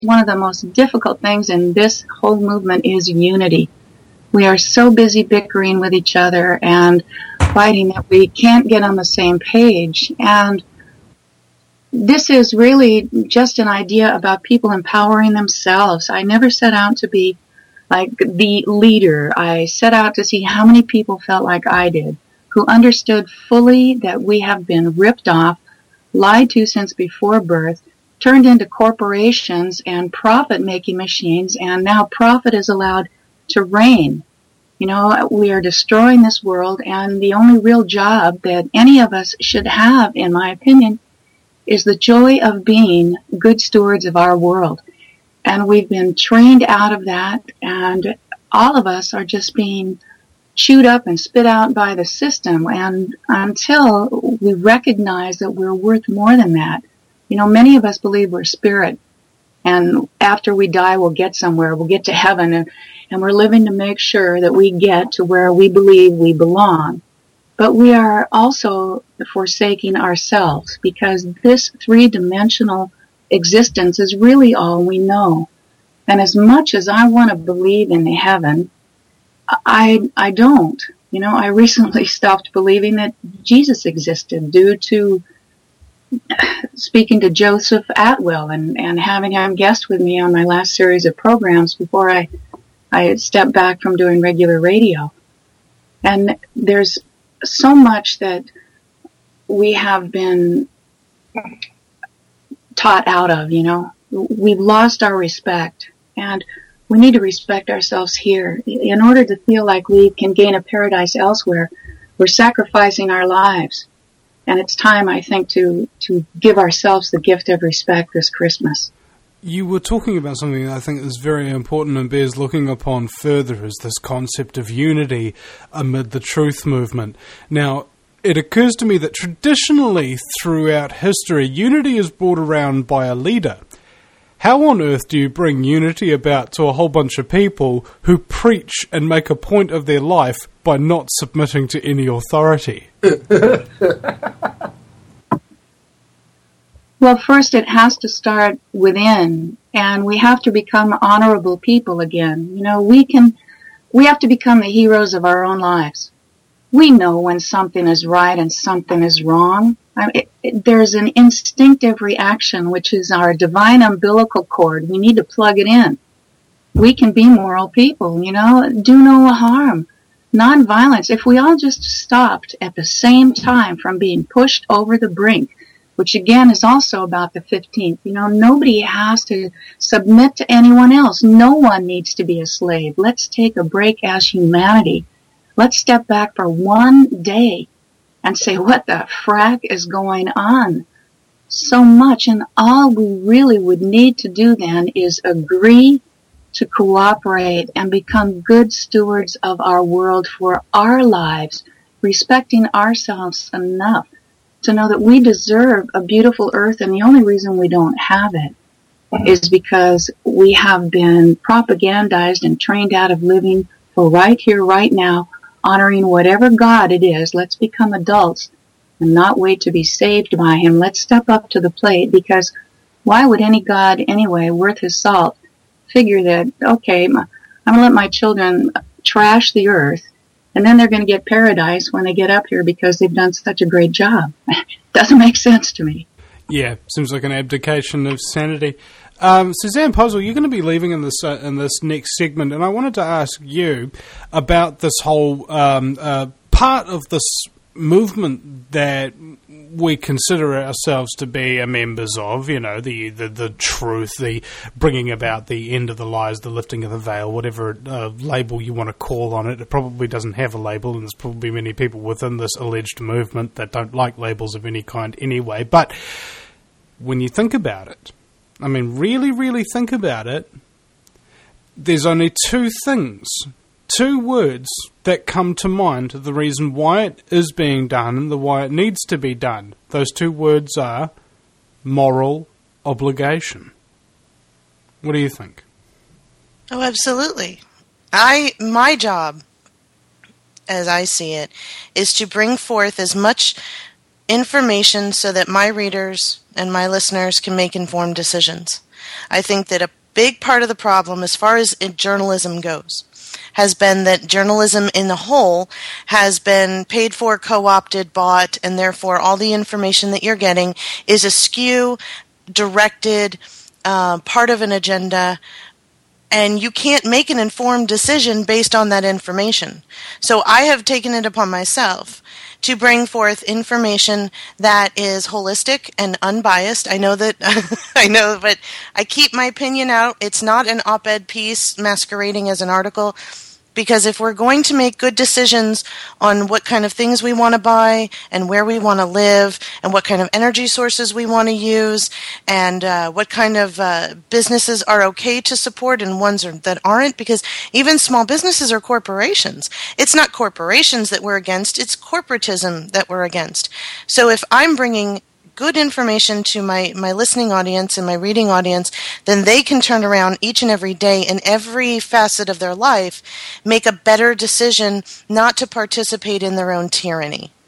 one of the most difficult things in this whole movement is unity. We are so busy bickering with each other and fighting that we can't get on the same page. And this is really just an idea about people empowering themselves. I never set out to be like the leader. I set out to see how many people felt like I did, who understood fully that we have been ripped off, lied to since before birth, turned into corporations and profit-making machines, and now profit is allowed to reign. You know, we are destroying this world, and the only real job that any of us should have, in my opinion, is the joy of being good stewards of our world. And we've been trained out of that, and all of us are just being chewed up and spit out by the system. And until we recognize that we're worth more than that, you know, many of us believe we're spirit, and after we die, we'll get somewhere. We'll get to heaven, and we're living to make sure that we get to where we believe we belong. But we are also forsaking ourselves, because this three-dimensional existence is really all we know. And as much as I want to believe in heaven, I don't. You know, I recently stopped believing that Jesus existed due to speaking to Joseph Atwell and having him guest with me on my last series of programs before I stepped back from doing regular radio. And there's so much that we have been taught out of, you know. We've lost our respect, and we need to respect ourselves here. In order to feel like we can gain a paradise elsewhere, we're sacrificing our lives. And it's time, I think, to give ourselves the gift of respect this Christmas. You were talking about something that I think is very important and bears looking upon further, is this concept of unity amid the truth movement. Now, it occurs to me that traditionally throughout history, unity is brought around by a leader. How on earth do you bring unity about to a whole bunch of people who preach and make a point of their life by not submitting to any authority? Well, first it has to start within, and we have to become honorable people again. You know, we have to become the heroes of our own lives. We know when something is right and something is wrong. There's an instinctive reaction, which is our divine umbilical cord. We need to plug it in. We can be moral people, you know, do no harm. Nonviolence. If we all just stopped at the same time from being pushed over the brink, which again is also about the 15th. You know, nobody has to submit to anyone else. No one needs to be a slave. Let's take a break as humanity. Let's step back for one day and say, what the frack is going on? So much, and all we really would need to do then is agree to cooperate and become good stewards of our world for our lives, respecting ourselves enough to know that we deserve a beautiful earth, and the only reason we don't have it is because we have been propagandized and trained out of living for right here, right now, honoring whatever God it is. Let's become adults and not wait to be saved by Him. Let's step up to the plate, because why would any God anyway, worth his salt, figure that, okay, I'm going to let my children trash the earth, and then they're going to get paradise when they get up here because they've done such a great job. Doesn't make sense to me. Yeah, seems like an abdication of sanity. Suzanne Posel, you're going to be leaving in this next segment, and I wanted to ask you about this whole part of this movement that we consider ourselves to be members of, you know, the truth, the bringing about the end of the lies, the lifting of the veil, whatever label you want to call on it. It probably doesn't have a label, and there's probably many people within this alleged movement that don't like labels of any kind anyway. But when you think about it, I mean, really, really think about it, there's only two things, two words that come to mind, the reason why it is being done and the why it needs to be done. Those two words are moral obligation. What do you think? Oh, absolutely. My job, as I see it, is to bring forth as much information so that my readers and my listeners can make informed decisions. I think that a big part of the problem, as far as journalism goes, has been that journalism in the whole has been paid for, co-opted, bought, and therefore all the information that you're getting is askew, directed, part of an agenda, and you can't make an informed decision based on that information. So I have taken it upon myself to bring forth information that is holistic and unbiased. I know that but I keep my opinion out. It's not an op-ed piece masquerading as an article, because if we're going to make good decisions on what kind of things we want to buy and where we want to live and what kind of energy sources we want to use and what kind of businesses are okay to support and ones that aren't, because even small businesses are corporations. It's not corporations that we're against, it's corporatism that we're against. So if I'm bringing good information to my listening audience and my reading audience, then they can turn around each and every day in every facet of their life, make a better decision not to participate in their own tyranny.